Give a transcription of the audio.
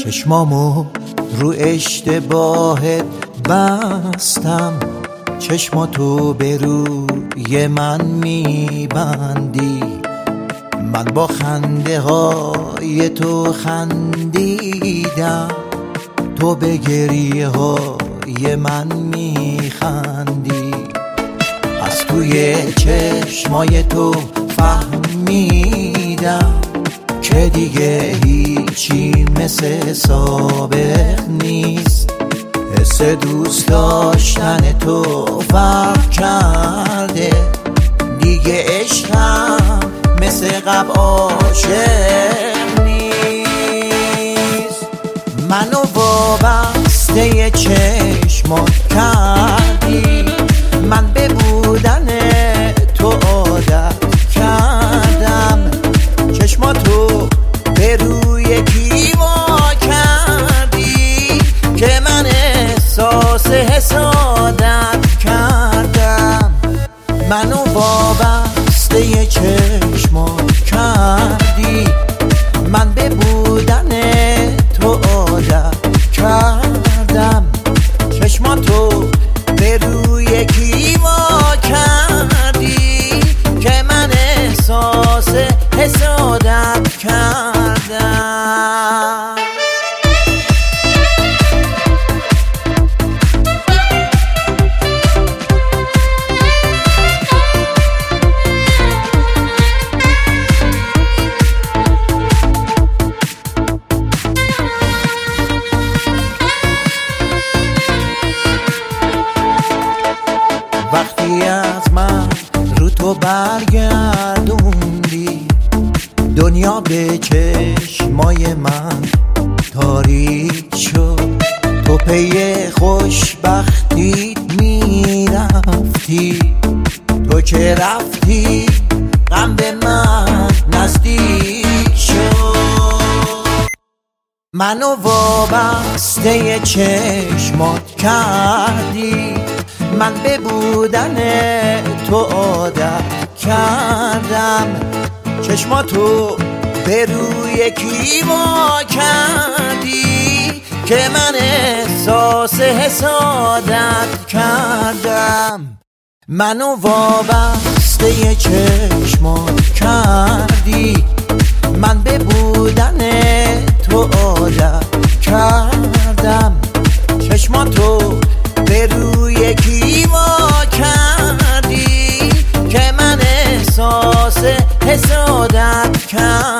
چشمامو رو اشتباهت بستم، چشماتو به روی من میبندی، من با خنده های تو خندیدم، تو به گریه های من میخندی. از توی چشمای تو فهمیدم که دیگه هیچی مثل سابق نیست. حس دوست داشتن تو فرق کرده، دیگه عشقم مثل قبل عاشق نیست. منو وابسته چشمات کردی، من به بودن تو عادت کردم، چشماتو به روی کیوا کردی که من احساس حسادت کردم. منو وابسته چشمات کردی، من به بودن تو عادت کردم، چشماتو به روی کیوا کردی که من احساس حسادت کردم. وقتی از من رو تو برگردوندی، دنیا به چشمای من تاریک شد، تو پی خوشبختیت میرفتی، تو که رفتی غم به من نزدیک شد. منو وابسته چشمات کردی، من به بودن تو عادت کردم، چشماتو به روی کیوا کردی که من احساس حسادت کردم. منو وابسته چشمات کردی، من به بودن تو عادت کردم، چشماتو به روی کیوا کردی که من احساس حسادت کردم.